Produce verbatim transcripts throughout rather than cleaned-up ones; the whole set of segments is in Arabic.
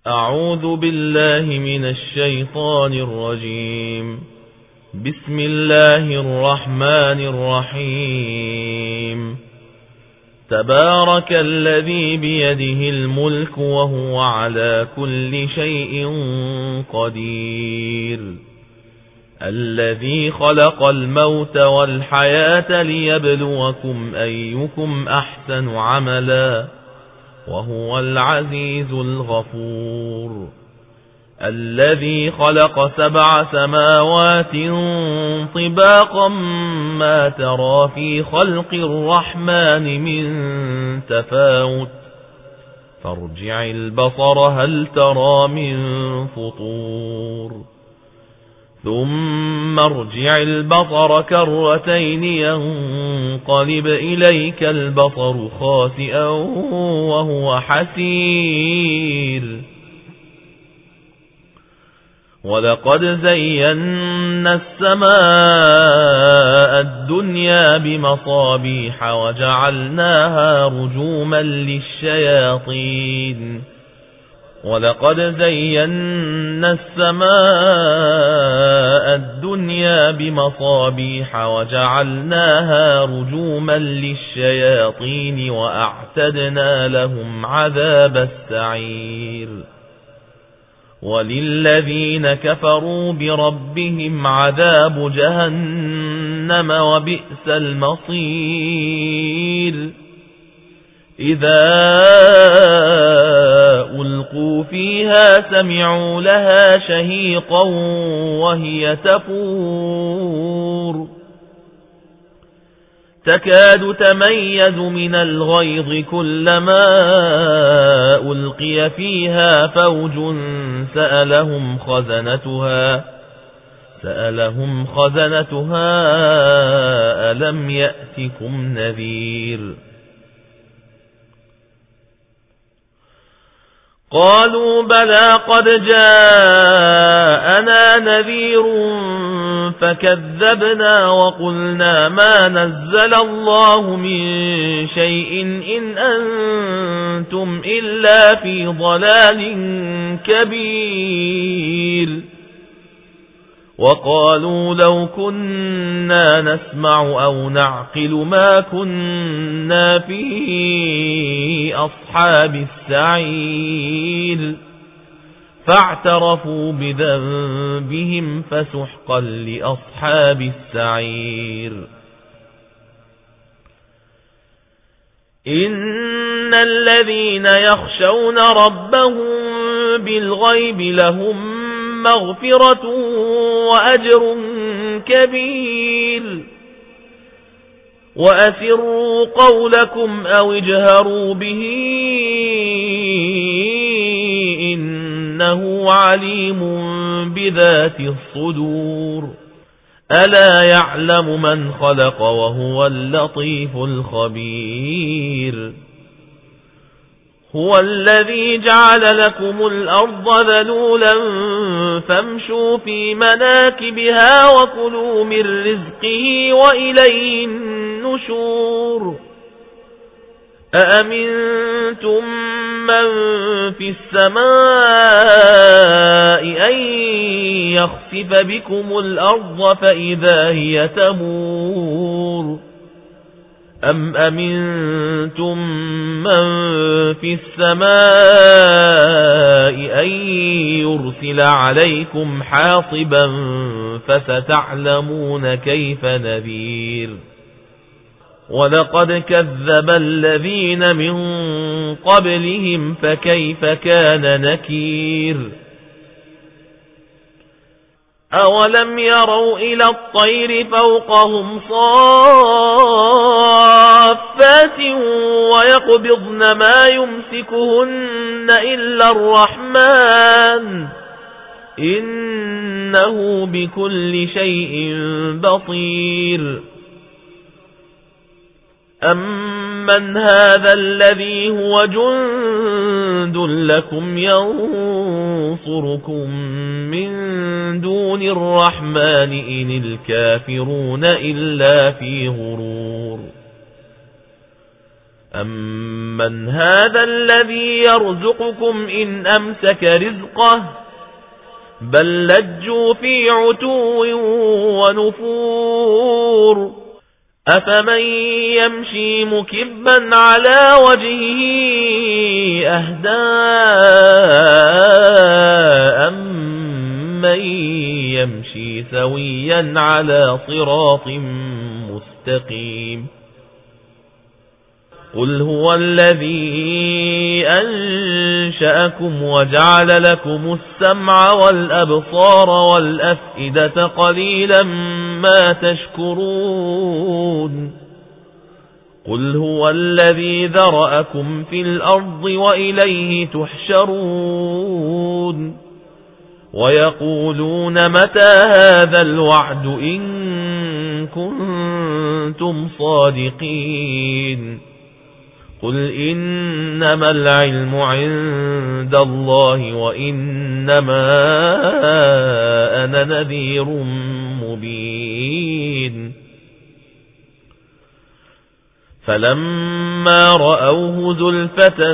أعوذ بالله من الشيطان الرجيم. بسم الله الرحمن الرحيم. تبارك الذي بيده الملك وهو على كل شيء قدير. الذي خلق الموت والحياة ليبلوكم أيكم أحسن عملا وهو العزيز الغفور. الذي خلق سبع سماوات طباقا ما ترى في خلق الرحمن من تفاوت فارجع البصر هل ترى من فطور ثم ارجع البصر كرتين ينقلب إليك البصر خاسئا وهو حسير. ولقد زينا السماء الدنيا بمصابيح وجعلناها رجوما للشياطين ولقد زينا السماء الدنيا بمصابيح وجعلناها رجوما للشياطين وأعتدنا لهم عذاب السعير. وللذين كفروا بربهم عذاب جهنم وبئس المصير. إذا ألقوا فيها سمعوا لها شهيقا وهي تفور تكاد تميز من الغيظ كلما ألقي فيها فوج سألهم خزنتها سألهم خزنتها ألم يأتكم نذير. قالوا بلى قد جاءنا نذير فكذبنا وقلنا ما نزل الله من شيء إن أنتم إلا في ضلال كبير. وقالوا لو كنا نسمع أو نعقل ما كنا في أصحاب السعير. فاعترفوا بذنبهم فسحقا لأصحاب السعير. إن الذين يخشون ربهم بالغيب لهم مغفرة وأجر كبير. وأسروا قولكم أو اجهروا به إنه عليم بذات الصدور. ألا يعلم من خلق وهو اللطيف الخبير. هو الذي جعل لكم الأرض ذلولا فامشوا في مناكبها وكلوا من رزقه وإليه النشور. أأمنتم من في السماء أن يخسف بكم الأرض فإذا هي تمور أم أمنتم من في السماء أن يرسل عليكم حاصبا فستعلمون كيف نذير. ولقد كذب الذين من قبلهم فكيف كان نكير. أولم يروا إلى الطير فوقهم صافات ويقبضن ما يمسكهن إلا الرحمن إنه بكل شيء بصير. أمن هذا الذي هو جند لكم ينصركم من دون الرحمن إن الكافرون إلا في غرور. أمن هذا الذي يرزقكم إن أمسك رزقه بل لجوا في عتو ونفور أفمن يمشي مكبا على وجهه أهدى أمن يمشي سويا على صراط مستقيم قل هو الذي أنشأكم وجعل لكم السمع والأبصار والأفئدة قليلا ما تشكرون قل هو الذي ذرأكم في الأرض وإليه تحشرون ويقولون متى هذا الوعد إن كنتم صادقين قل إنما العلم عند الله وإنما أنا نذير مبين فلما رأوه زلفة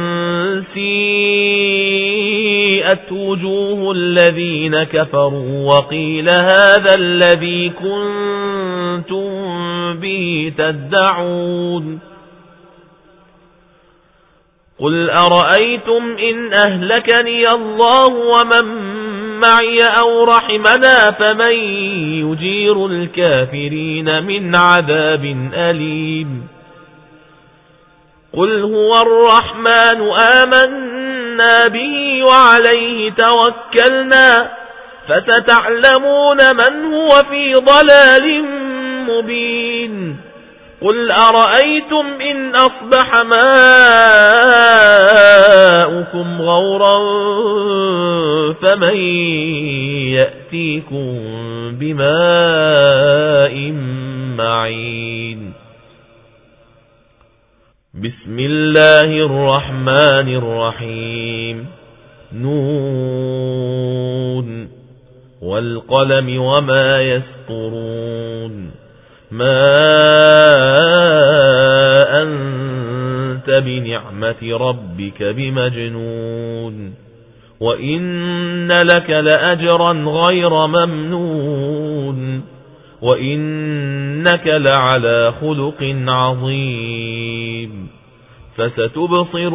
سيئت وجوه الذين كفروا وقيل هذا الذي كنتم به تدعون قل أرأيتم إن أهلكني الله ومن معي أو رحمنا فمن يجير الكافرين من عذاب أليم قل هو الرحمن آمنا به وعليه توكلنا فستعلمون من هو في ضلال مبين قل أرأيتم إن أصبح ماؤكم غورا فمن يأتيكم بماء معين بسم الله الرحمن الرحيم نون والقلم وما يسطرون ما أنت بنعمة ربك بمجنون وإن لك لأجرا غير ممنون وإنك لعلى خلق عظيم فستبصر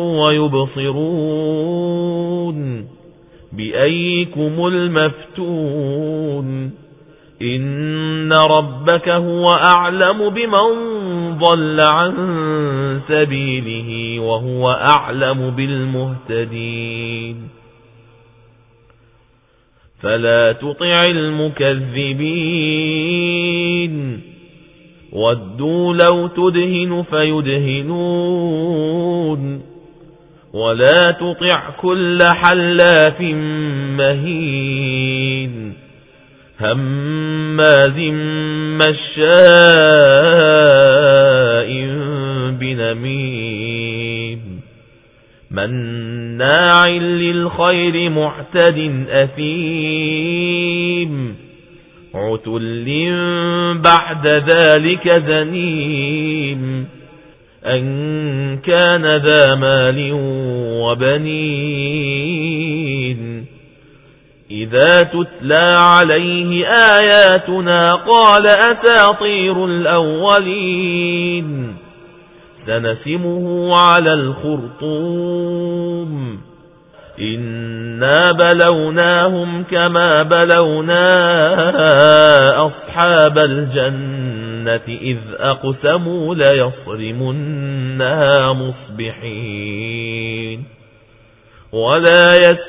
ويبصرون بأيكم المفتون إن ربك هو أعلم بمن ضل عن سبيله وهو أعلم بالمهتدين فلا تطع المكذبين ودوا لو تدهن فيدهنون ولا تطع كل حلاف مهين هماز مشاء بنميم مناع للخير معتد أثيم عتل بعد ذلك زنيم أن كان ذا مال وبنين إذا تتلى عليه آياتنا قال أساطير الأولين سنسمه على الخرطوم إنا بلوناهم كما بلونا أصحاب الجنة إذ أقسموا ليصرمنها مصبحين ولا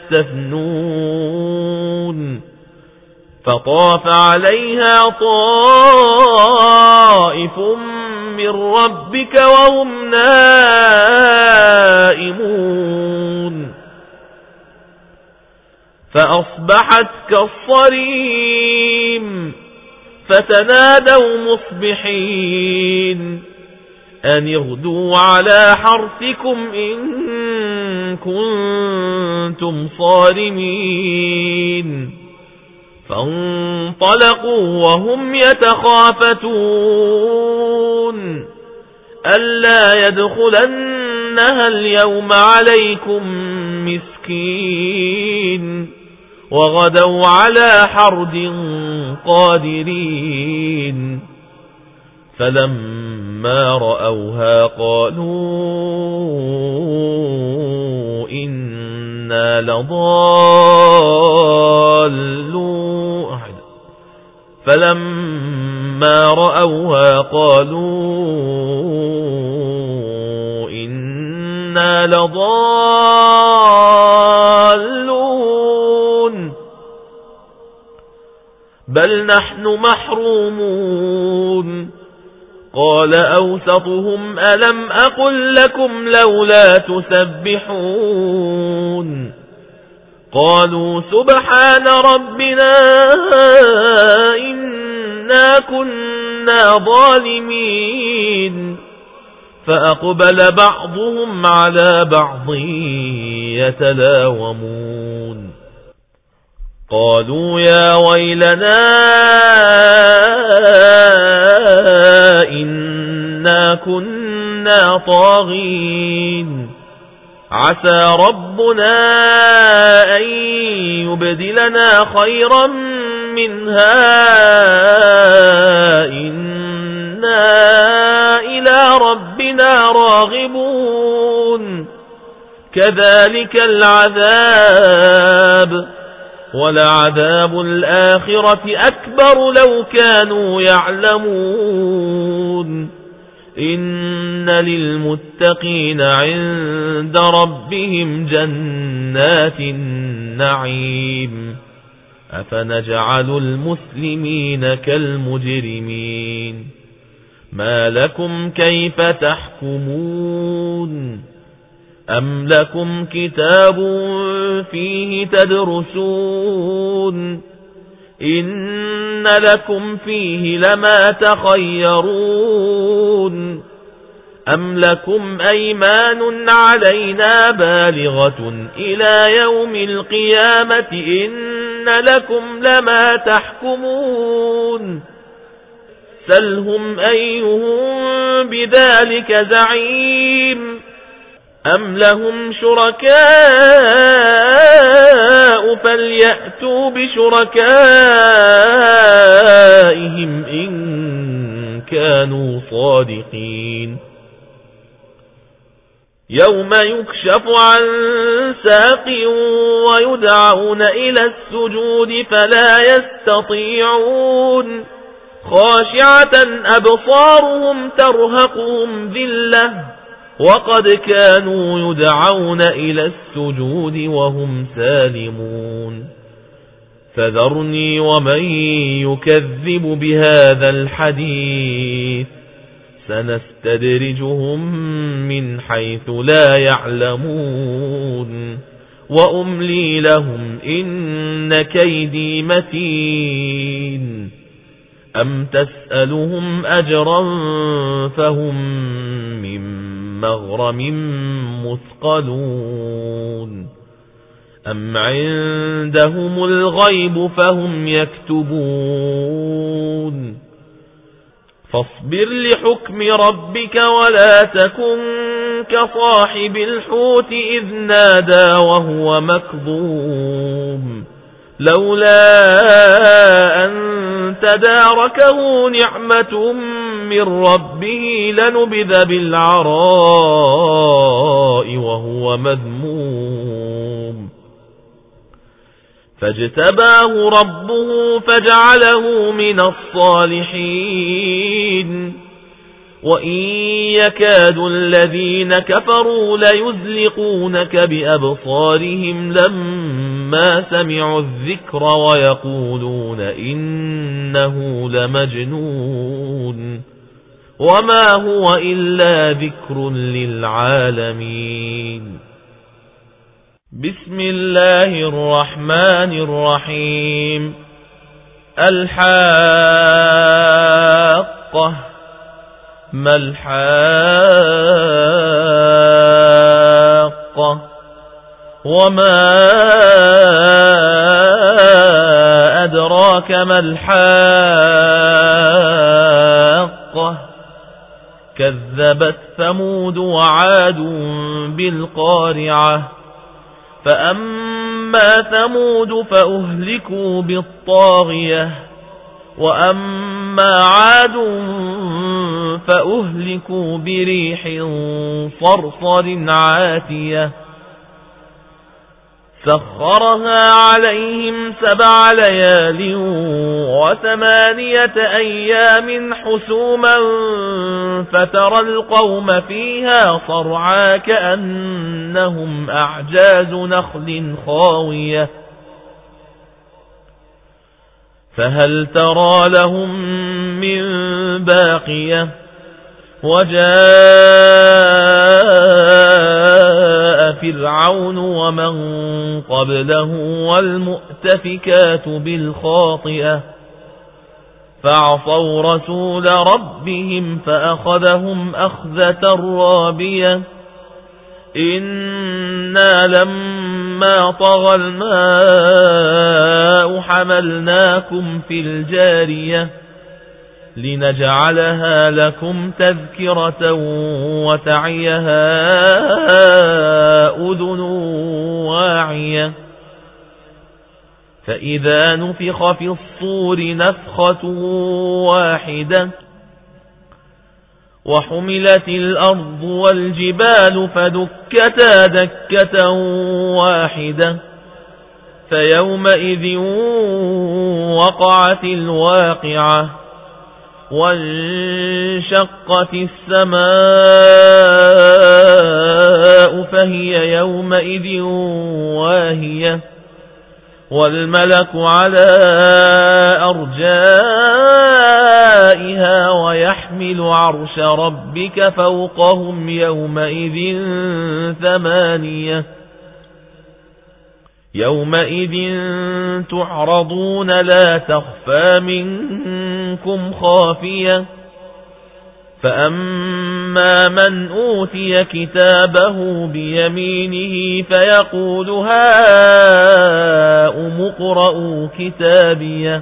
يستثنون فطاف عليها طائف من ربك وهم نائمون فأصبحت كالصريم فتنادوا مصبحين أن اغدوا على حرثكم إن كنتم صارمين فانطلقوا وهم يتخافتون ألا يدخلنها اليوم عليكم مسكين وغدوا على حرد قادرين فلما رأوها قالوا إنا لضالون فلما رأوها قالوا إنا لضالون بل نحن محرومون قال أوسطهم ألم أقل لكم لولا تسبحون قالوا سبحان ربنا إنا كنا ظالمين فأقبل بعضهم على بعض يتلاومون قالوا يا ويلنا إنا كنا طاغين عسى ربنا أن يبدلنا خيرا منها إنا إلى ربنا راغبون كذلك العذاب ولعذاب الآخرة أكبر لو كانوا يعلمون إن للمتقين عند ربهم جنات النعيم أفنجعل المسلمين كالمجرمين ما لكم كيف تحكمون أم لكم كتاب فيه تدرسون إن لكم فيه لما تخيرون أم لكم أيمان علينا بالغة إلى يوم القيامة إن لكم لما تحكمون سلهم أيهم بذلك زعيم أم لهم شركاء فليأتوا بشركائهم إن كانوا صادقين يوم يكشف عن ساق ويدعون إلى السجود فلا يستطيعون خاشعة أبصارهم ترهقهم ذلة وقد كانوا يدعون إلى السجود وهم سالمون فذرني ومن يكذب بهذا الحديث سنستدرجهم من حيث لا يعلمون وأملي لهم إن كيدي متين أم تسألهم أجرا فهم من مغرم مثقلون أم عندهم الغيب فهم يكتبون فاصبر لحكم ربك ولا تكن كصاحب الحوت إذ نادى وهو مكظوم لولا أن تداركه نعمة من ربه لنبذ بالعراء وهو مذموم فاجتباه ربه فجعله من الصالحين وإن يكاد الذين كفروا ليزلقونك بأبصارهم لما سمعوا الذكر ويقولون إنه لمجنون وما هو إلا ذكر للعالمين بسم الله الرحمن الرحيم الحاقة ما الحاقة وما أدراك ما الحاقة كذبت ثمود وعاد بالقارعة فأما ثمود فأهلكوا بالطاغية وأما عاد فأهلكوا بريح صرصر عاتية سخرها عليهم سبع ليال وثمانية أيام حسوما فترى القوم فيها صرعا كأنهم أعجاز نخل خاوية فهل ترى لهم من باقية وجاء فرعون ومن قبله والمؤتفكات بالخاطئة فعصوا رسول ربهم فأخذهم أخذة رابية إنا لما طغى الماء حملناكم في الجارية لنجعلها لكم تذكرة وتعيها أذن واعية فإذا نفخ في الصور نفخة واحدة وحملت الأرض والجبال فدكتا دكة واحدة فيومئذ وقعت الواقعة وانشقت السماء فهي يومئذ واهية والملك على أرجائها ويحمل عرش ربك فوقهم يومئذ ثمانية يومئذ تعرضون لا تخفى منكم خافية فأما من أوتي كتابه بيمينه فيقول هاؤم اقرءوا كتابيه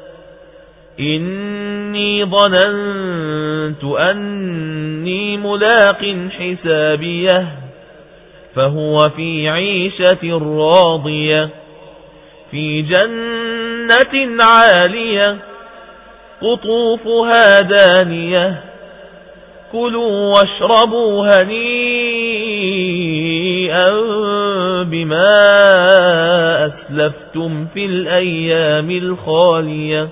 إني ظننت أني ملاق حسابيه فهو في عيشة راضية في جنة عالية قطوفها دانية كلوا واشربوا هنيئا بما أسلفتم في الأيام الخالية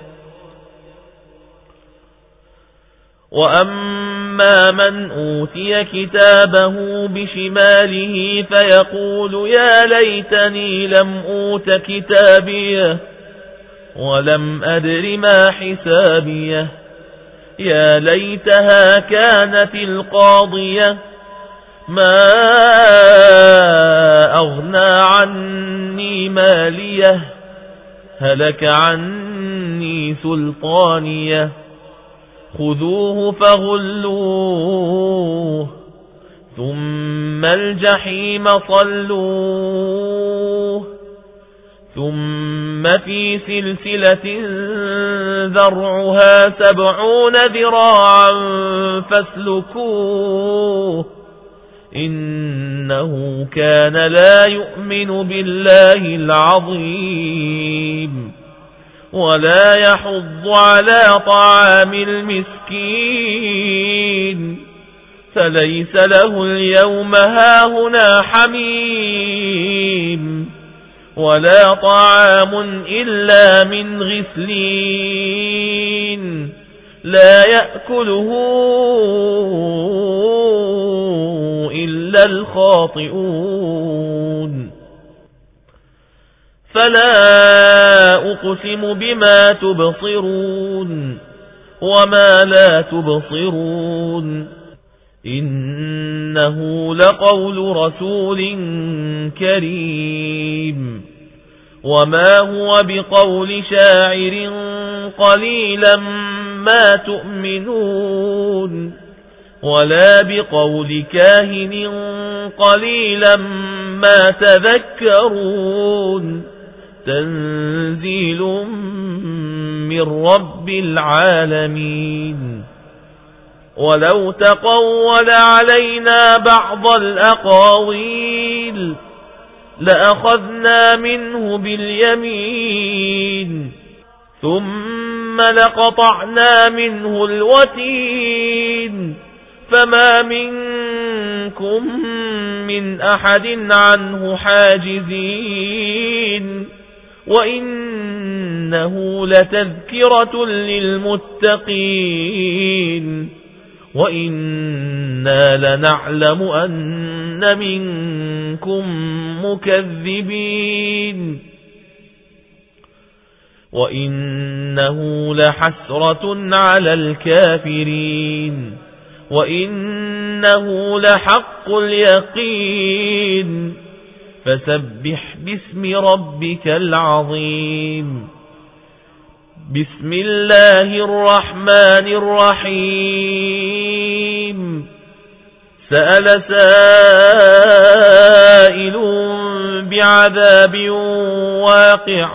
وأما من أوتي كتابه بشماله فيقول يا ليتني لم أوت كتابيه ولم أدر ما حسابيه يا ليتها كانت القاضية ما أغنى عني ماليه هلك عني سلطانيه خذوه فغلوه ثم الجحيم صلوه ثم في سلسلة ذرعها سبعون ذراعا فاسلكوه إنه كان لا يؤمن بالله العظيم ولا يحض على طعام المسكين فليس له اليوم هاهنا حميم ولا طعام إلا من غسلين لا يأكله إلا الخاطئون فلا أقسم بما تبصرون وما لا تبصرون إنه لقول رسول كريم وما هو بقول شاعر قليلا ما تؤمنون ولا بقول كاهن قليلا ما تذكرون تنزيل من رب العالمين ولو تقول علينا بعض الأقاويل لأخذنا منه باليمين ثم لقطعنا منه الوتين فما منكم من أحد عنه حاجزين وإنه لتذكرة للمتقين وإنا لنعلم أن منكم مكذبين وإنه لحسرة على الكافرين وإنه لحق اليقين فسبح باسم ربك العظيم. بسم الله الرحمن الرحيم. سأل سائل بعذاب واقع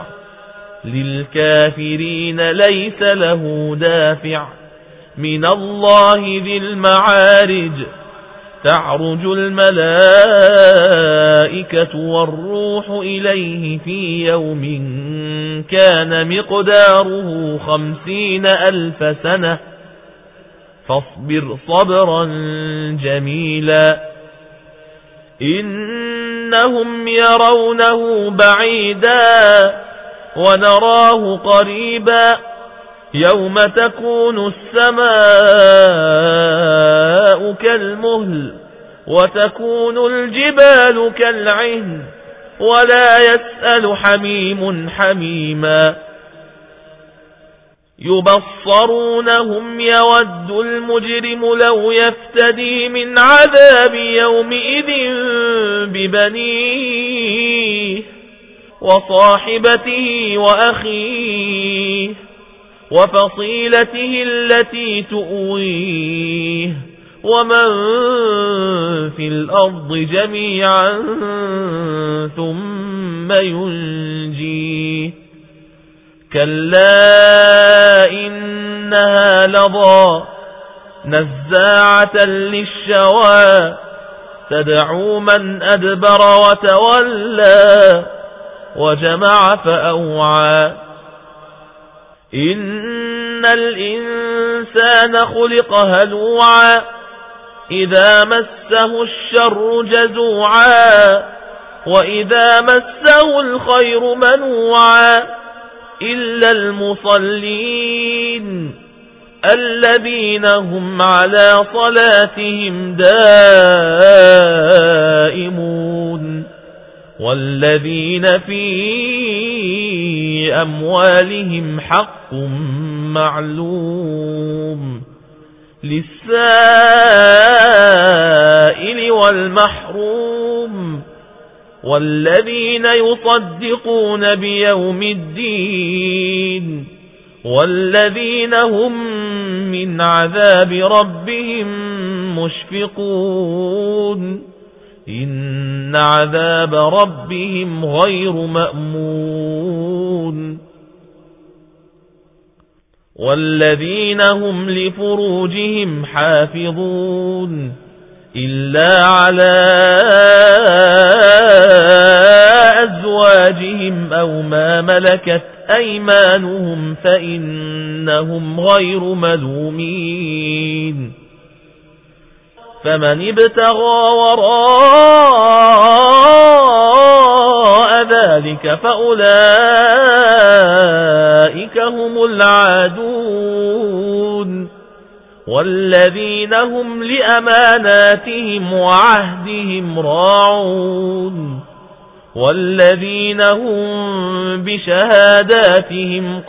للكافرين ليس له دافع من الله ذي المعارج تعرج الملائكة والروح إليه في يوم كان مقداره خمسين ألف سنة فاصبر صبرا جميلا إنهم يرونه بعيدا ونراه قريبا يوم تكون السماء كالمهل وتكون الجبال كالعهن ولا يسأل حميم حميما يبصرونهم يود المجرم لو يفتدي من عذاب يومئذ ببنيه وصاحبته وأخيه وفصيلته التي تؤويه ومن في الأرض جميعا ثم ينجيه كلا إنها لظى نزاعة للشوى تدعو من أدبر وتولى وجمع فأوعى إن الإنسان خلق هلوعا إذا مسه الشر جزوعا وإذا مسه الخير منوعا إلا المصلين الذين هم على صلاتهم دائمون والذين في أموالهم حق معلوم للسائل والمحروم والذين يصدقون بيوم الدين والذين هم من عذاب ربهم مشفقون إن عذاب ربهم غير مأمون والذين هم لفروجهم حافظون إلا على أزواجهم أو ما ملكت أيمانهم فإنهم غير ملومين فمن ابتغى وراء ذلك فأولئك هم العادون والذين هم لأماناتهم وعهدهم راعون والذين هم بشهاداتهم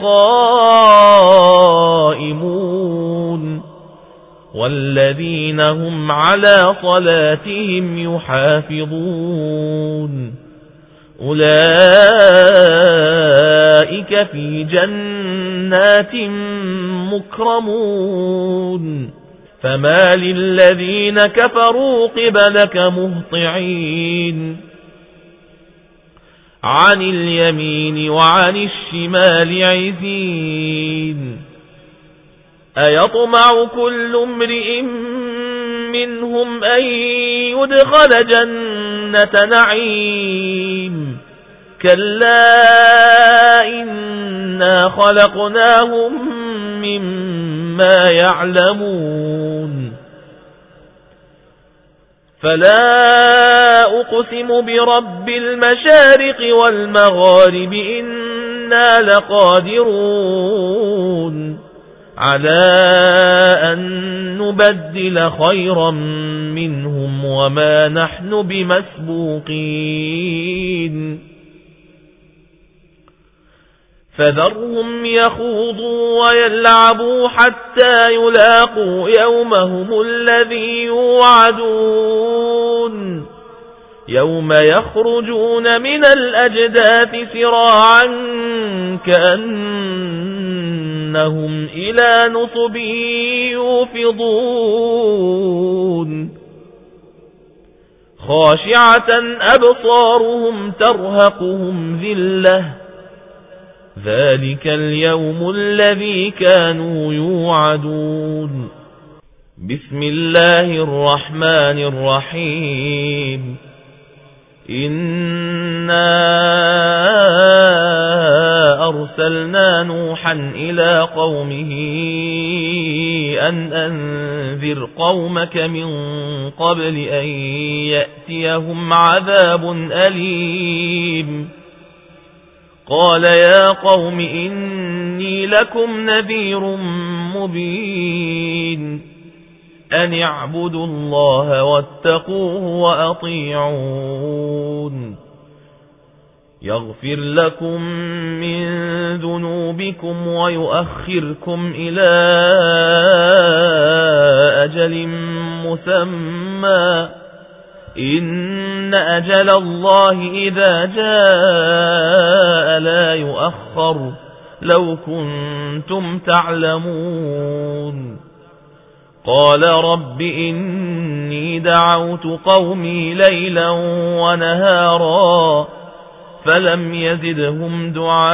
قائمون والذين هم على صلاتهم يحافظون أولئك في جنات مكرمون فما للذين كفروا قبلك مهطعين عن اليمين وعن الشمال عزين أيطمع كل امرئ منهم أن يدخل جنة نعيم كلا إنا خلقناهم مما يعلمون فلا أقسم برب المشارق والمغارب إنا لقادرون على أن نبدل خيرا منهم وما نحن بمسبوقين فذرهم يخوضوا ويلعبوا حتى يلاقوا يومهم الذي يوعدون يوم يخرجون من الأجداث سراعا كأنهم إلى نصب يوفضون خاشعة أبصارهم ترهقهم ذلة ذلك اليوم الذي كانوا يوعدون بسم الله الرحمن الرحيم إنا أرسلنا نوحا إلى قومه أن أنذر قومك من قبل أن يأتيهم عذاب أليم قال يا قوم إني لكم نذير مبين أن اعبدوا الله واتقوه وأطيعون يغفر لكم من ذنوبكم ويؤخركم إلى أجل مسمى إن أجل الله إذا جاء لا يؤخر لو كنتم تعلمون قال رب إني دعوت قومي ليلا ونهارا فلم يزدهم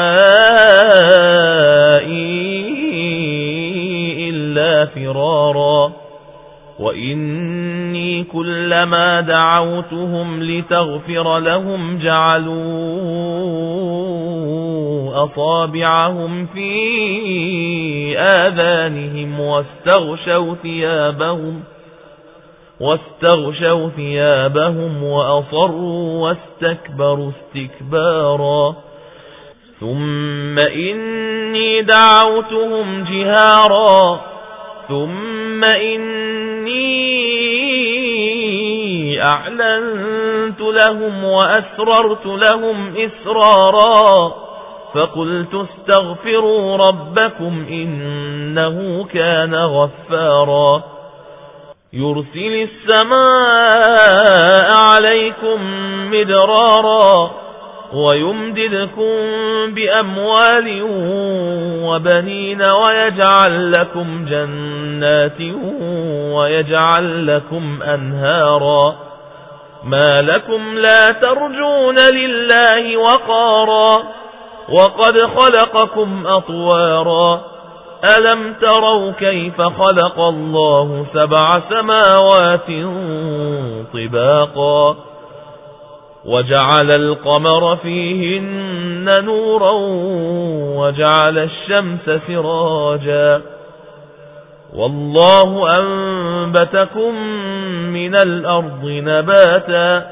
دعائي إلا فرارا وإني كلما دعوتهم لتغفر لهم جعلوا أصابعهم في آذانهم واستغشوا ثيابهم واستغشوا ثيابهم وأصروا واستكبروا استكبارا ثم إني دعوتهم جهارا ثم إني أعلنت لهم وأسررت لهم إسرارا فقلت استغفروا ربكم إنه كان غفارا يرسل السماء عليكم مدرارا ويمددكم بأموال وبنين ويجعل لكم جنات ويجعل لكم أنهارا ما لكم لا ترجون لله وقارا وقد خلقكم أطوارا ألم تروا كيف خلق الله سبع سماوات طباقا وجعل القمر فيهن نورا وجعل الشمس سراجا والله أنبتكم من الأرض نباتا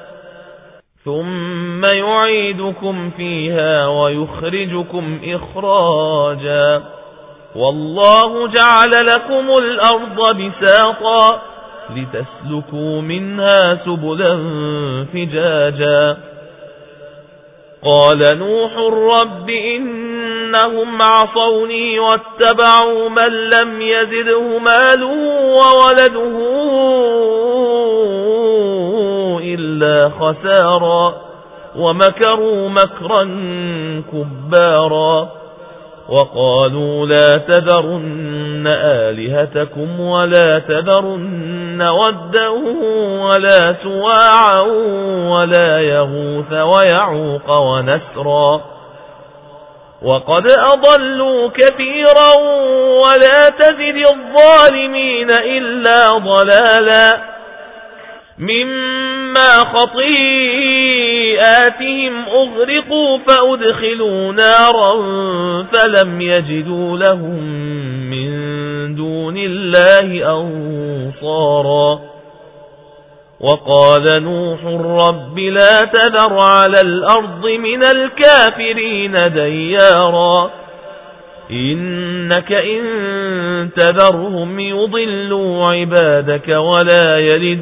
ثم يعيدكم فيها ويخرجكم إخراجا والله جعل لكم الأرض بساطا لتسلكوا منها سبلا فجاجا قال نوح رب إنهم عصوني واتبعوا من لم يزده ماله وولده إلا خسارا ومكروا مكرا كبارا وقالوا لا تذرن آلهتكم ولا تذرن ودا ولا سواعا ولا يغوث ويعوق ونسرا وقد أضلوا كثيرا ولا تزد الظالمين إلا ضلالا مما خطيئاتهم أغرقوا فأدخلوا نارا فلم يجدوا لهم من دون الله أنصارا وقال نوح رب لا تذر على الأرض من الكافرين ديارا إنك إن تذرهم يضلوا عبادك ولا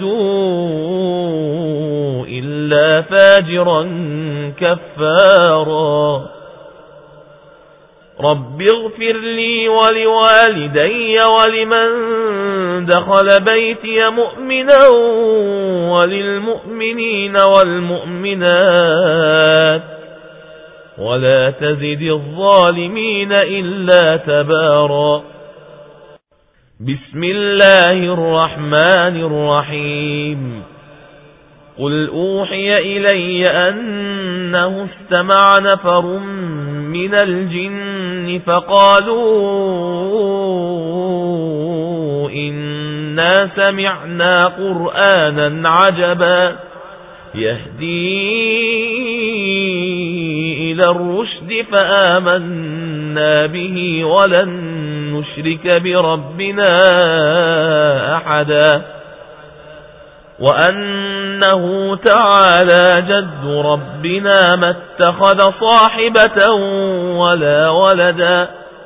يلدوا إلا فاجرا كفارا رب اغفر لي ولوالدي ولمن دخل بيتي مؤمنا وللمؤمنين والمؤمنات ولا تزد الظالمين إلا تبارا بسم الله الرحمن الرحيم قل أوحي إلي أنه استمع نفر من الجن فقالوا إنا سمعنا قرآنا عجبا يهدي إلى الرشد فآمنا به ولن نشرك بربنا أحدا وأنه تعالى جد ربنا ما اتخذ صاحبة ولا ولدا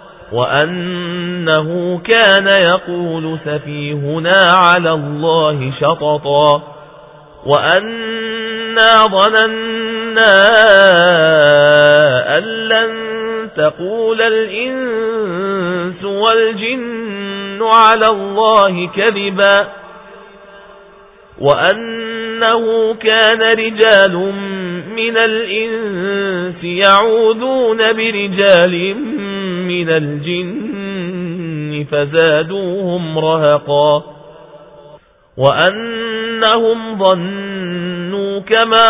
وأنه كان يقول سفيهنا على الله شططا وأنا ظننا أن لن تقول الإنس والجن على الله كذبا وأنه كان رجال من الإنس يعوذون برجال من الجن فزادوهم رهقا وأنهم ظنوا كما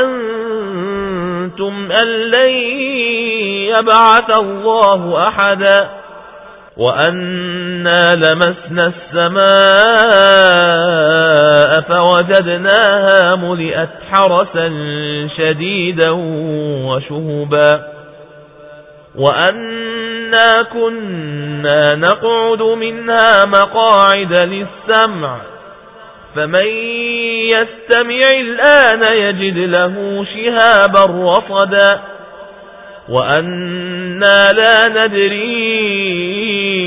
ظننتم أن لن يبعث الله أحدا وأنا لمسنا السماء فوجدناها ملئت حرسا شديدا وشهبا وأنا كنا نقعد منها مقاعد للسمع فمن يستمع الآن يجد له شهابا رصدا وأنا لا ندري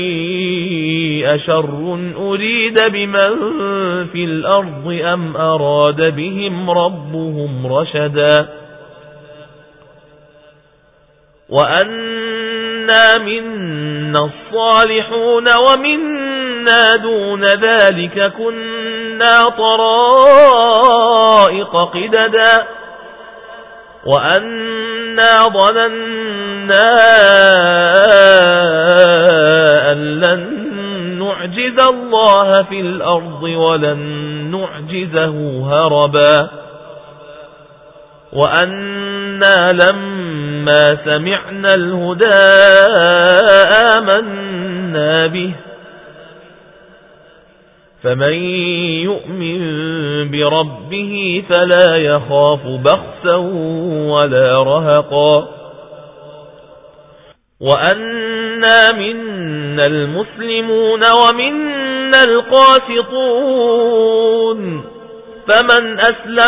أشر أريد بمن في الأرض أم أراد بهم ربهم رشدا وأنا منا الصالحون ومنا دون ذلك كنا طرائق قددا وأنا ظننا أن لن نعجز الله في الأرض ولن نعجزه هربا وأنا لما سمعنا الهدى آمنا به فمن يؤمن بربه فلا يخاف بخسا ولا رهقا وأنا منا المسلمون ومنا القاسطون فمن أسلم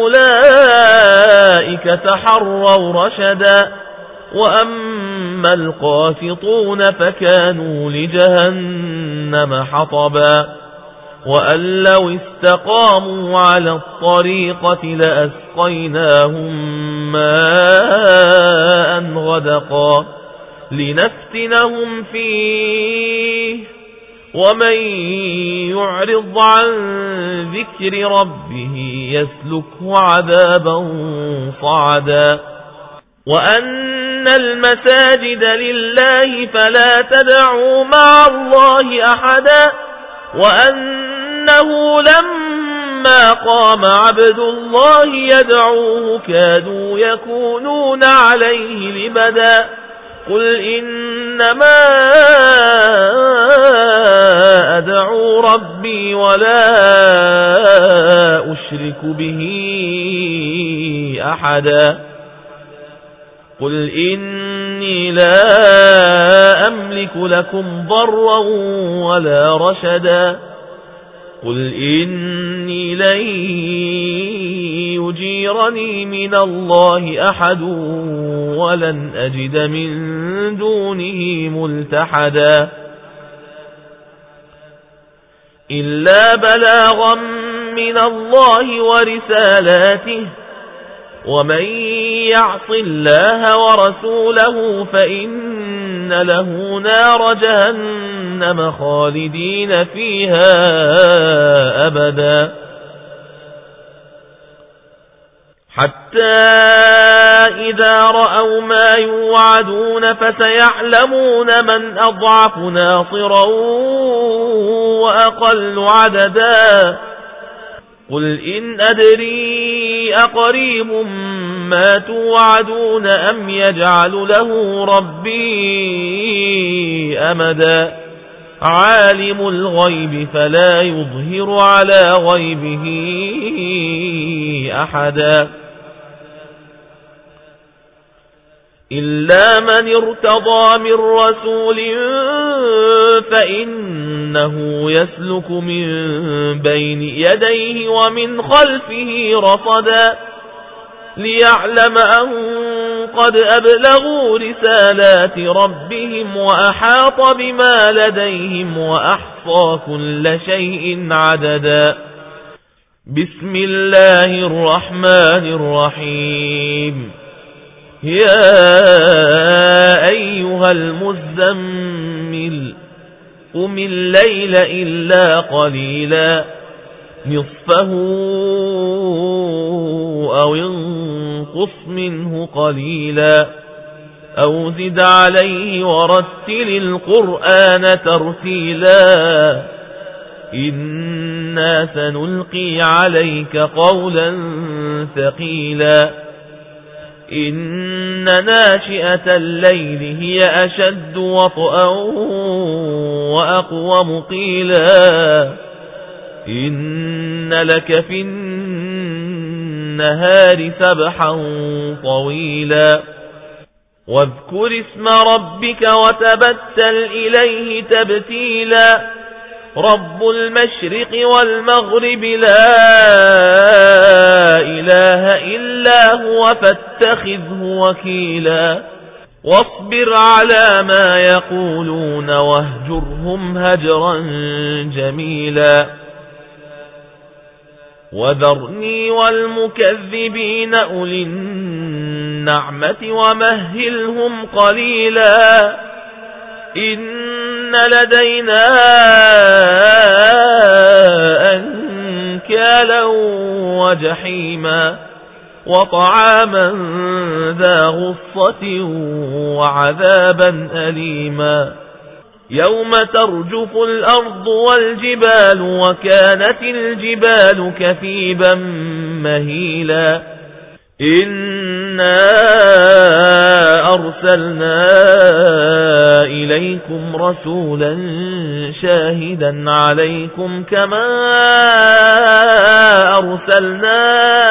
فأولئك تحروا رشدا وأما القاسطون فكانوا لجهنم حطبا وأن لو استقاموا على الطريقة لأسقيناهم ماء غدقا لنفتنهم فيه ومن يعرض عن ذكر ربه يسلكه عذابا صعدا وأن المساجد لله فلا تدعوا مع الله أحدا وأنه لما قام عبد الله يدعوه كادوا يكونون عليه لبدا قل إنما أدعو ربي ولا أشرك به أحدا قل إني لا أملك لكم ضرا ولا رشدا قل إني لن يجيرني من الله أحد ولن أجد من دونه ملتحدا إلا بلاغا من الله ورسالاته ومن يعص الله ورسوله فإن له نار جهنم خالدين فيها أبدا حتى إذا رأوا ما يوعدون فسيعلمون من أضعف ناصرا وأقل عددا قل إن أدري أقريب ما توعدون أم يجعل له ربي أمدا عالم الغيب فلا يظهر على غيبه أحدا إلا من ارتضى من رسول فإنه يسلك من بين يديه ومن خلفه رصدا ليعلم أن قد أبلغوا رسالات ربهم وأحاط بما لديهم وأحصى كل شيء عددا بسم الله الرحمن الرحيم يا أيها المزمل قم الليل إلا قليلا نصفه أو انقص منه قليلا أو زد عليه ورتل القرآن ترتيلا إنا سنلقي عليك قولا ثقيلا إن ناشئة الليل هي أشد وطئا وأقوم قيلا إن لك في النهار سبحا طويلا واذكر اسم ربك وتبتل إليه تبتيلا رب المشرق والمغرب لا إله إلا هو فاتخذه وكيلا واصبر على ما يقولون واهجرهم هجرا جميلا وذرني والمكذبين أولي النعمة ومهلهم قليلا إن لدينا أنكالا وجحيما وطعاما ذا غصة وعذابا أليما يوم ترجف الأرض والجبال وكانت الجبال كثيبا مهيلا إنا أرسلنا إليكم رسولا شاهدا عليكم كما أرسلنا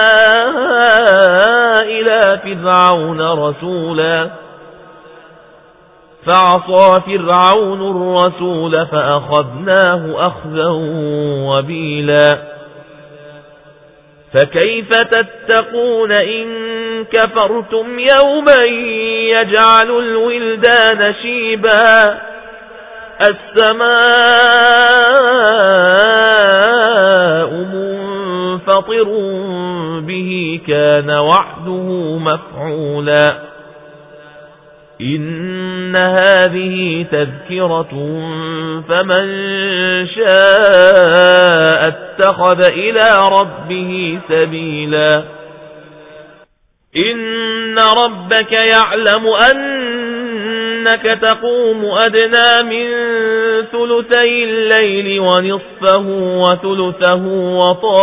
إلى فرعون رسولا فعصى فرعون الرسول فأخذناه أخذا وبيلا فكيف تتقون إن كفرتم يوما يجعل الولدان شيبا السماء منفطر به كان وعده مفعولا إن هذه تذكرة فمن شاء اتخذ إلى ربه سبيلا إن ربك يعلم أنك تقوم أدنى من ثلثي الليل ونصفه وثلثه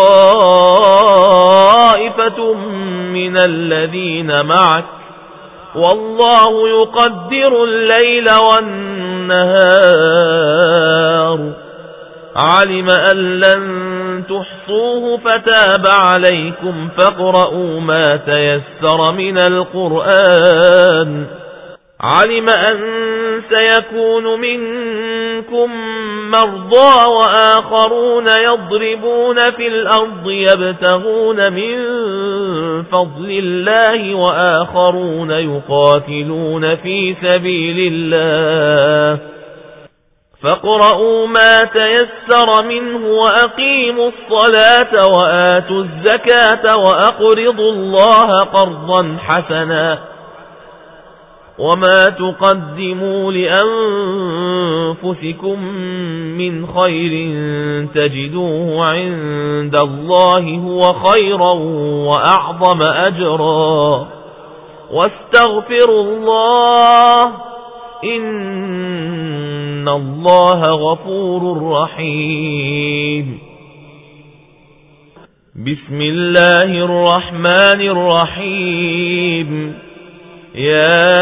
وطائفة من الذين معك والله يقدر الليل والنهار علم أن لن تحصوه فتاب عليكم فاقرؤوا ما تيسر من القرآن علم أن سيكون منكم مرضى وآخرون يضربون في الأرض يبتغون من فضل الله وآخرون يقاتلون في سبيل الله فاقرؤوا ما تيسر منه وأقيموا الصلاة وآتوا الزكاة وأقرضوا الله قرضا حسنا وما تقدموا لأنفسكم من خير تجدوه عند الله هو خيرا وأعظم أجرا واستغفروا الله إن الله غفور رحيم بسم الله الرحمن الرحيم يا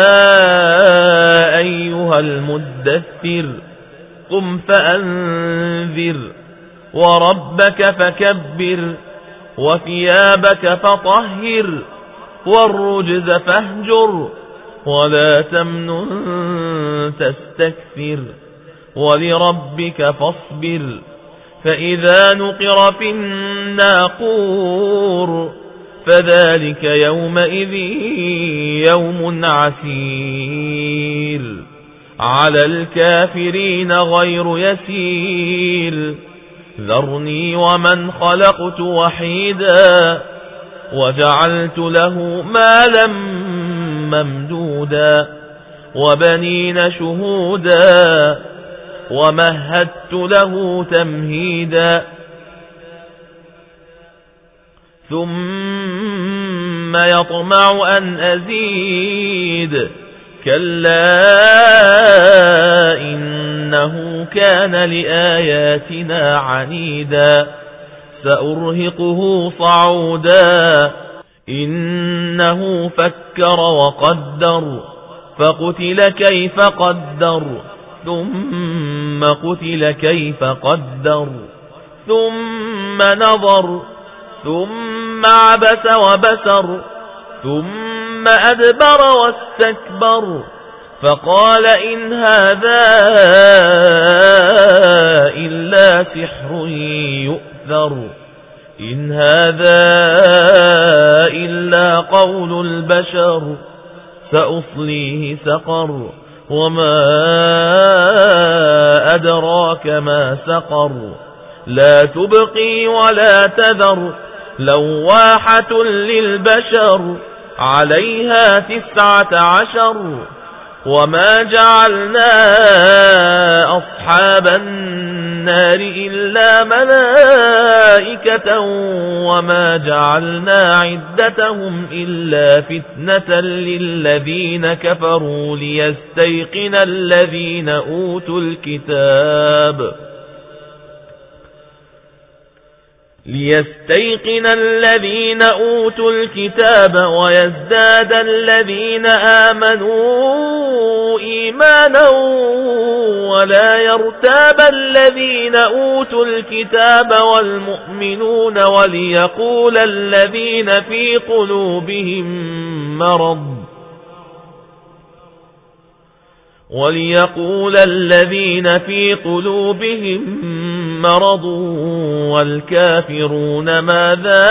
أيها المدثر قم فأنذر وربك فكبر وثيابك فطهر والرجز فاهجر ولا تمنن تستكثر ولربك فاصبر فإذا نقر في الناقور فذلك يومئذ يوم عسير على الكافرين غير يسير ذرني ومن خلقت وحيدا وجعلت له مالا ممدودا وبنين شهودا ومهدت له تمهيدا ثم يطمع أن أزيد كلا إنه كان لآياتنا عنيدا سأرهقه صعودا إنه فكر وقدر فقتل كيف قدر ثم قتل كيف قدر ثم نظر ثم عبس وبسر ثم أدبر واستكبر فقال إن هذا إلا سحر يؤثر إن هذا إلا قول البشر سأصليه سقر وما أدراك ما سقر لا تبقي ولا تذر لواحة للبشر عليها تسعة عشر وما جعلنا أصحاب النار إلا ملائكة وما جعلنا عدتهم إلا فتنة للذين كفروا ليستيقن الذين أوتوا الكتاب ليستيقن الذين أوتوا الكتاب ويزداد الذين آمنوا إيمانا ولا يرتاب الذين أوتوا الكتاب والمؤمنون وليقول الذين في قلوبهم مرض وليقول الذين في قلوبهم مرض والكافرون ماذا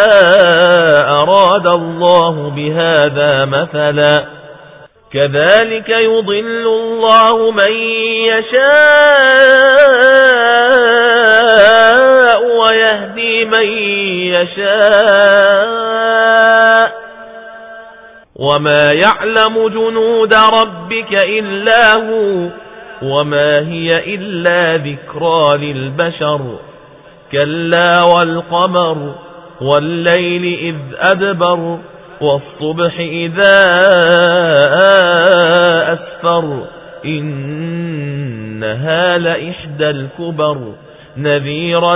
أراد الله بهذا مثلا كذلك يضل الله من يشاء ويهدي من يشاء وما يعلم جنود ربك إلا هو وما هي إلا ذكرى للبشر كلا والقمر والليل إذ أدبر والصبح إذا أسفر إنها لإحدى الكبر نذيرا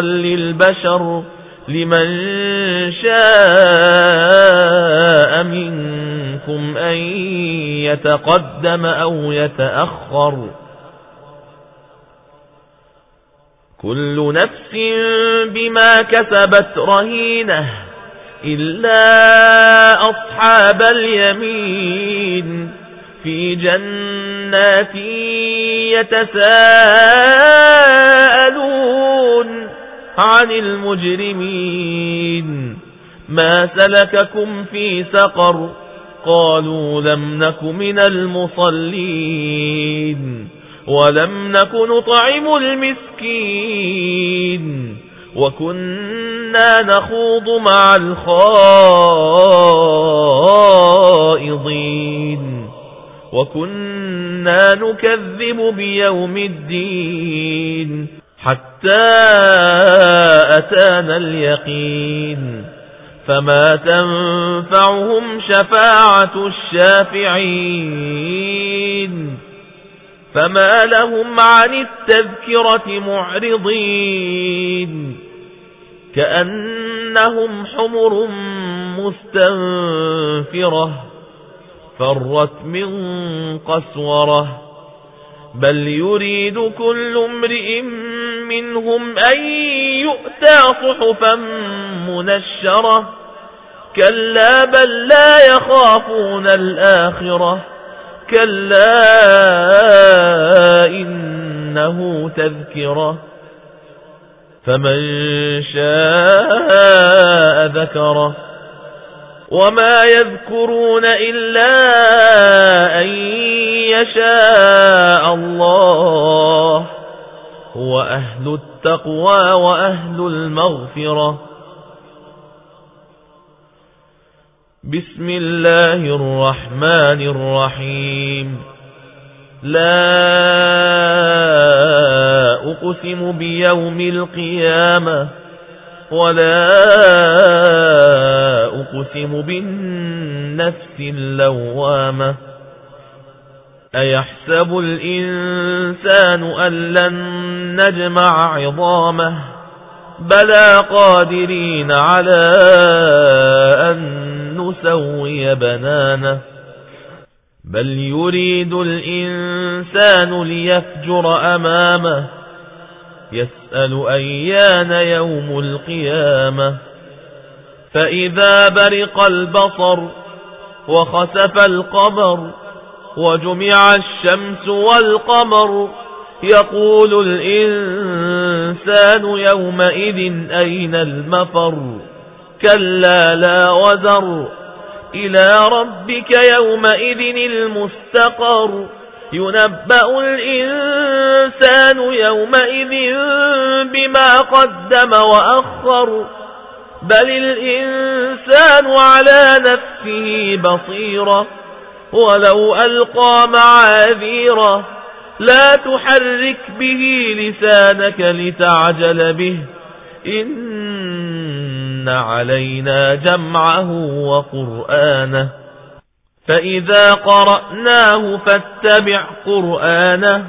للبشر لمن شاء منكم منكم أن يتقدم أو يتأخر كل نفس بما كسبت رهينة إلا أصحاب اليمين في جنات يتساءلون عن المجرمين ما سلككم في سقر قالوا لم نك من المصلين ولم نك نطعم المسكين وكنا نخوض مع الخائضين وكنا نكذب بيوم الدين حتى أتانا اليقين فما تنفعهم شفاعة الشافعين فما لهم عن التذكرة معرضين كأنهم حمر مستنفرة فرت من قسورة بل يريد كل امرئ منهم أن يؤتى صحفا منشرة كلا بل لا يخافون الآخرة كلا إنه تذكرة فمن شاء ذكره وما يذكرون إلا أن يشاء الله هو أهل التقوى وأهل المغفرة. بسم الله الرحمن الرحيم. لا أقسم بيوم القيامة ولا أقسم بالنفس اللوامة أيحسب الإنسان أن لن نجمع عظامه بلى قادرين على أن نسوي بنانه بل يريد الإنسان ليفجر أمامه يسأل أيان يوم القيامة فإذا برق البصر وخسف القمر وجمع الشمس والقمر يقول الإنسان يومئذ أين المفر كلا لا وزر إلى ربك يومئذ المستقر ينبأ الإنسان يومئذ بما قدم وأخر بل الإنسان على نفسه بصيرة ولو ألقى معاذيره لا تحرك به لسانك لتعجل به إن علينا جمعه وقرآنه فإذا قرأناه فاتبع قرآنه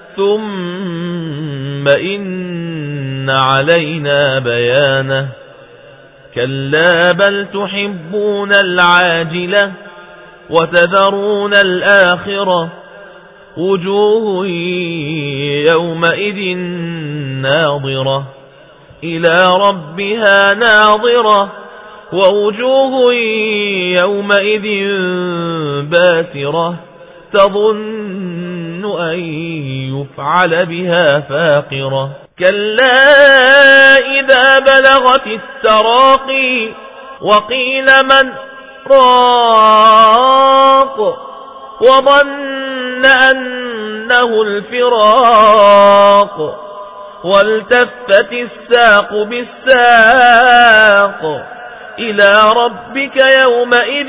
ثم إن علينا بيانه كلا بل تحبون العاجلة وتذرون الآخرة وجوه يومئذ ناظرة إلى ربها ناظرة ووجوه يومئذ باسرة تظن أن يفعل بها فاقرة كلا إذا بلغت التراقي وقيل من راق وظن أنه الفراق والتفت الساق بالساق إلى ربك يومئذ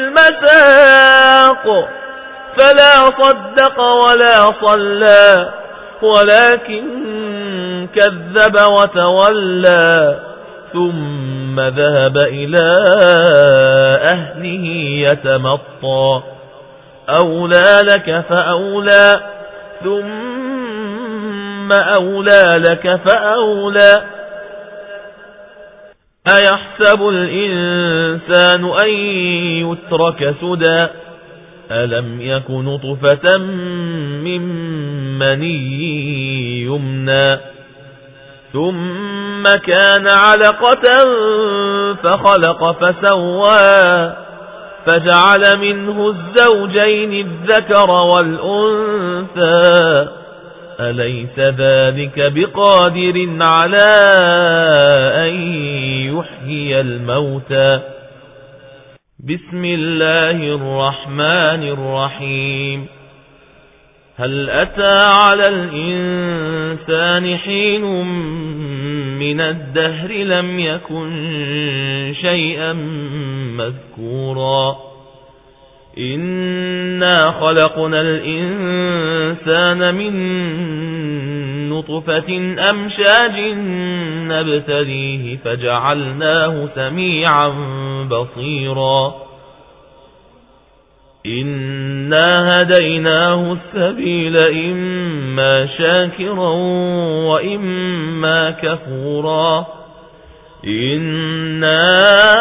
المساق فلا صدق ولا صلى ولكن كذب وتولى ثم ذهب إلى أهله يتمطى أولى لك فأولى ثم أولى لك فأولى أيحسب الإنسان أن يترك سدى ألم يك نطفة من مني يمنى ثم كان علقة فخلق فسوى فجعل منه الزوجين الذكر والأنثى أليس ذلك بقادر على أن يحيي الموتى بسم الله الرحمن الرحيم هل أتى على الإنسان حين من الدهر لم يكن شيئا مذكورا إنا خلقنا الإنسان من نطفة أمشاج نبتليه فجعلناه سميعا بصيرا إنا هديناه السبيل إما شاكرا وإما كفورا إنا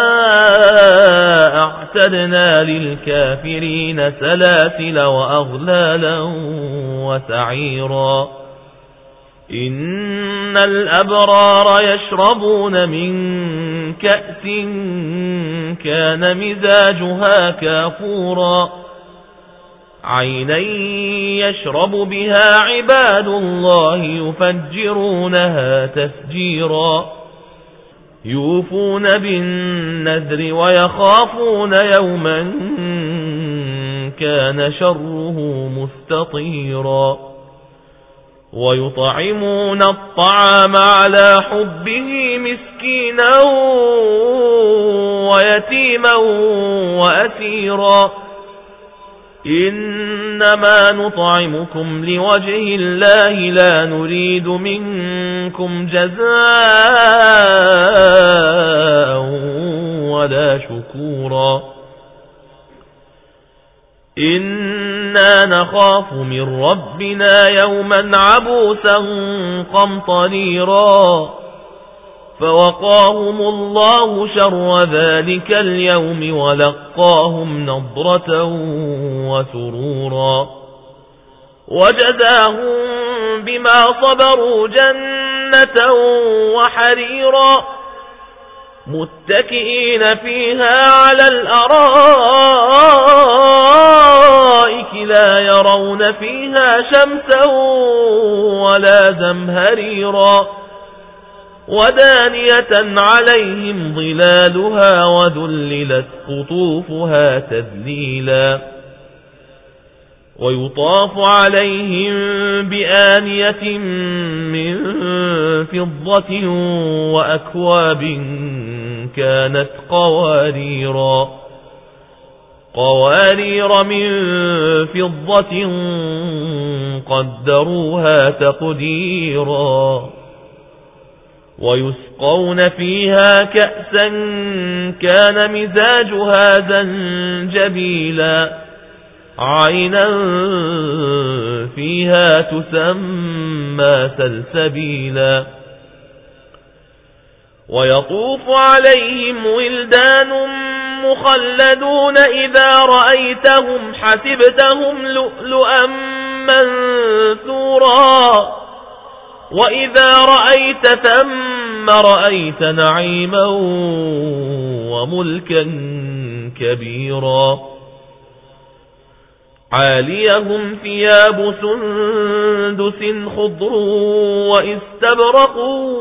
أعتدنا للكافرين سلاسل وأغلالا وسعيرا إن الأبرار يشربون من كأس كان مزاجها كافورا عينا يشرب بها عباد الله يفجرونها تفجيرا يوفون بالنذر ويخافون يوما كان شره مستطيرا ويطعمون الطعام على حبه مسكينا ويتيما وأسيرا إنما نطعمكم لوجه الله لا نريد منكم جزاء ولا شكورا إنا نخاف من ربنا يوما عبوسا قمطريرا فوقاهم الله شر ذلك اليوم ولقاهم نضرة وسرورا وجزاهم بما صبروا جنة وحريرا متكئين فيها على الأرائك لا يرون فيها شمسا ولا زمهريرا ودانية عليهم ظلالها وذللت قطوفها تذليلا ويطاف عليهم بآنية من فضة وأكواب كانت قواريرا قوارير من فضة قدروها تقديرا ويسقون فيها كأسا كان مزاجها زنجبيلا عينا فيها تسمى سلسبيلا ويطوف عليهم ولدان مخلدون إذا رأيتهم حسبتهم لؤلؤا منثورا وإذا رأيت ثم رأيت نعيما وملكا كبيرا عاليهم ثياب سندس خضر واستبرق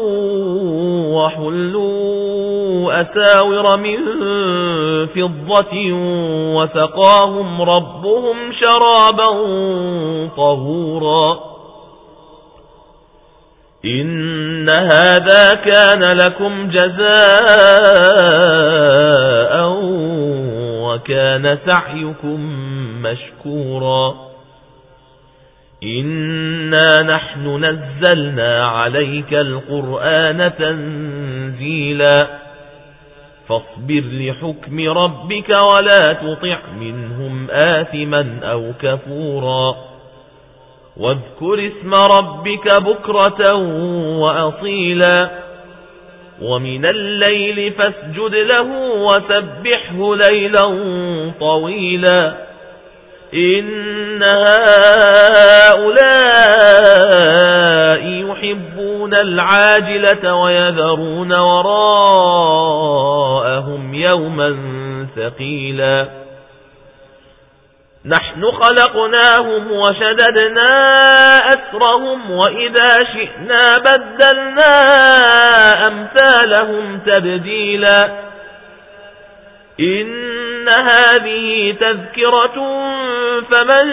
وحلوا أساور من فضة وسقاهم ربهم شرابا طهورا إن هذا كان لكم جزاء وكان سعيكم مشكورا إنا نحن نزلنا عليك القرآن تنزيلا فاصبر لحكم ربك ولا تطع منهم آثما أو كفورا واذكر اسم ربك بكرة وأصيلا ومن الليل فاسجد له وسبحه ليلا طويلا إن هؤلاء يحبون العاجلة ويذرون وراءهم يوما ثقيلا نحن خلقناهم وشددنا أسرهم وإذا شئنا بدلنا أمثالهم تبديلا إن هذه تذكرة فمن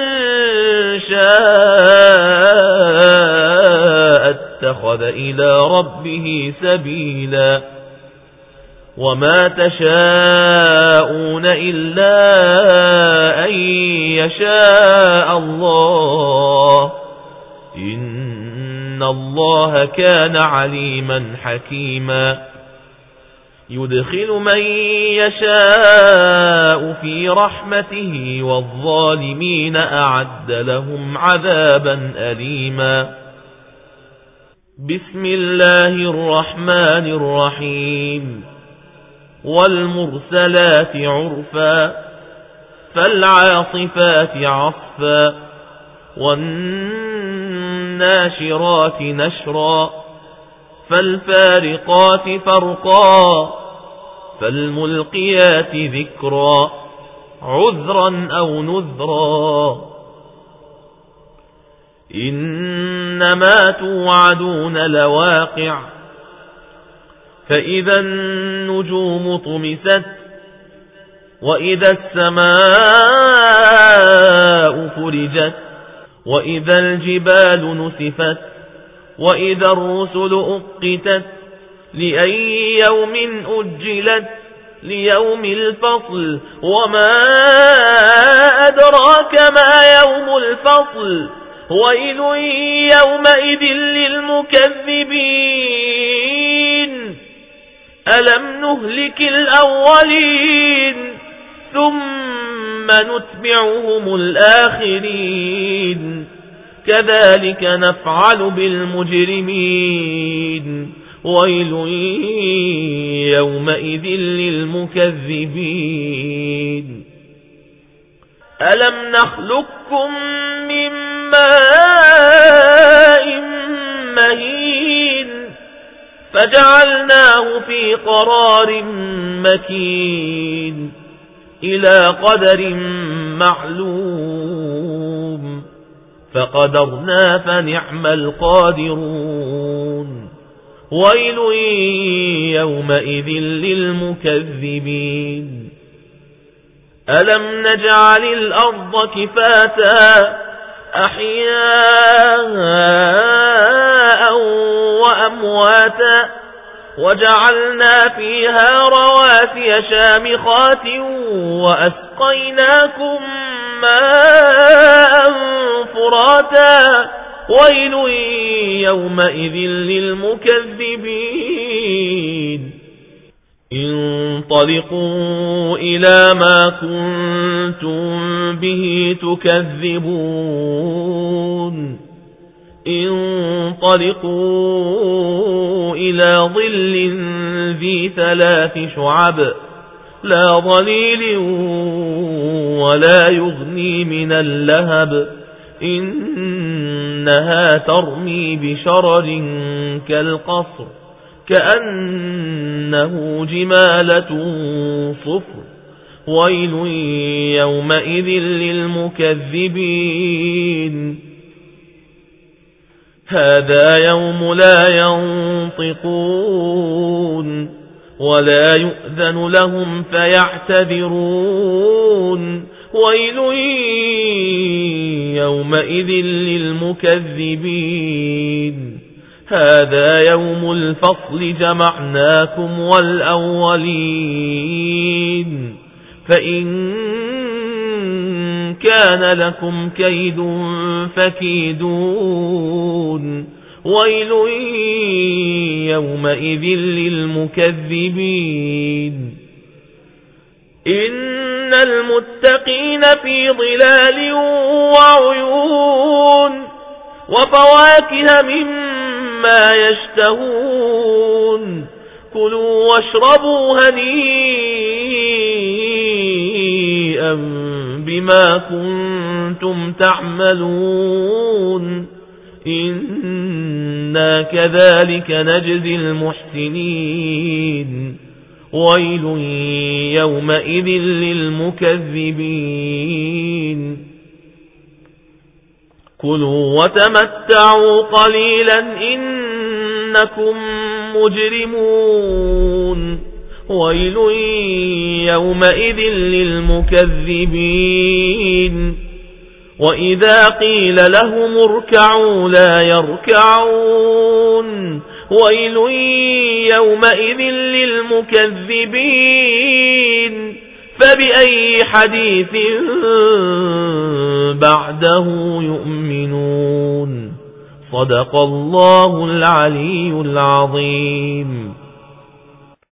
شاء اتخذ إلى ربه سبيلا وما تشاءون إلا أن يشاء الله إن الله كان عليما حكيما يدخل من يشاء في رحمته والظالمين أعد لهم عذابا أليما بسم الله الرحمن الرحيم والمرسلات عرفا فالعاصفات عصفا والناشرات نشرا فالفارقات فرقا فالملقيات ذكرا عذرا أو نذرا إنما توعدون لواقع فإذا النجوم طمست وإذا السماء فرجت وإذا الجبال نسفت وإذا الرسل أقتت لأي يوم أجلت ليوم الفصل وما أدراك ما يوم الفصل ويل يومئذ للمكذبين ألم نهلك الأولين ثم نتبعهم الآخرين كذلك نفعل بالمجرمين ويل يومئذ للمكذبين ألم نخلقكم من ماء مهين فجعلناه في قرار مكين إلى قدر معلوم فقدرنا فنعم القادرون ويل يومئذ للمكذبين ألم نجعل الأرض كفاتا أحياء وأمواتا وجعلنا فيها رواسي شامخات وأسقيناكم ماء فراتا ويل يومئذ للمكذبين انطلقوا إلى ما كنتم به تكذبون انطلقوا إلى ظل ذي ثلاث شعب لا ظليل ولا يغني من اللهب إنها ترمي بشرر كالقصر كأنه جمالة صفر ويل يومئذ للمكذبين هذا يوم لا ينطقون ولا يؤذن لهم فيعتذرون ويل يومئذ للمكذبين هذا يوم الفصل جمعناكم والأولين فإن كان لكم كيد فكيدون ويل يومئذ للمكذبين إن المتقين في ظلال وعيون وفواكه مما يشتهون كلوا واشربوا هنيئا بما كنتم تعملون إنا كذلك نجزي المحسنين ويل يومئذ للمكذبين كلوا وتمتعوا قليلا إنكم مجرمون ويل يومئذ للمكذبين وإذا قيل لهم اركعوا لا يركعون ويل يومئذ للمكذبين فبأي حديث بعده يؤمنون صدق الله العلي العظيم.